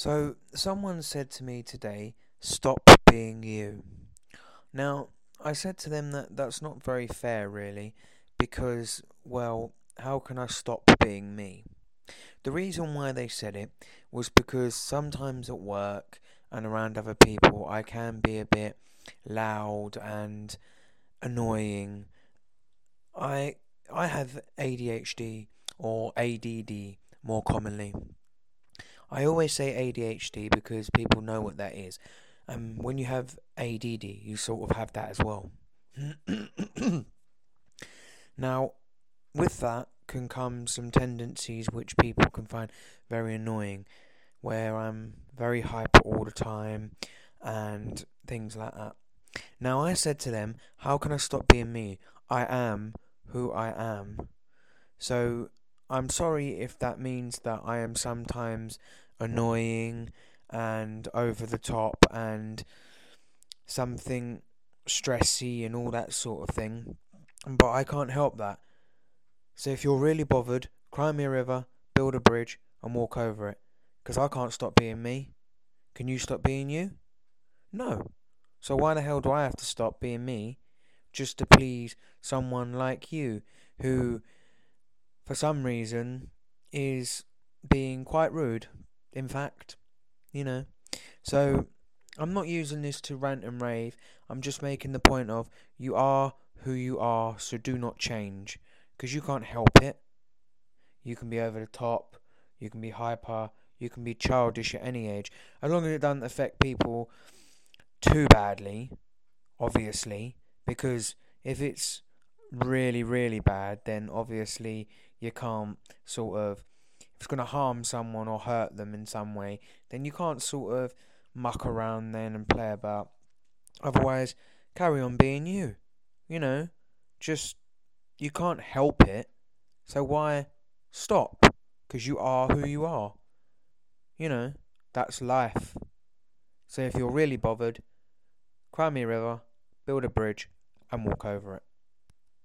So, someone said to me today, stop being you. Now, I said to them that that's not very fair, really, because, well, how can I stop being me? The reason why they said it was because sometimes at work and around other people, I can be a bit loud and annoying. I I have ADHD or ADD more commonly. I always say ADHD because people know what that is. When you have ADD, you sort of have that as well. Now, with that can come some tendencies which people can find very annoying, where I'm very hyper all the time and things like that. Now, I said to them, how can I stop being me? I am who I am. So I'm sorry if that means that I am sometimes annoying and over the top and something stressy and all that sort of thing. But I can't help that. So if you're really bothered, cry me a river, build a bridge, and walk over it. Because I can't stop being me. Can you stop being you? No. So why the hell do I have to stop being me just to please someone like you who for some reason, is being quite rude. In fact, you know. So, I'm not using this to rant and rave. I'm just making the point of you are who you are, so do not change. Because you can't help it. You can be over the top, you can be hyper, you can be childish at any age. As long as it doesn't affect people too badly, obviously. Because if it's really, really bad, then obviously you can't sort of, if it's going to harm someone or hurt them in some way, then you can't sort of muck around then and play about. Otherwise, carry on being you. You know, just, you can't help it, so why stop? Because you are who you are. You know, that's life. So if you're really bothered, cry me a river, build a bridge, and walk over it.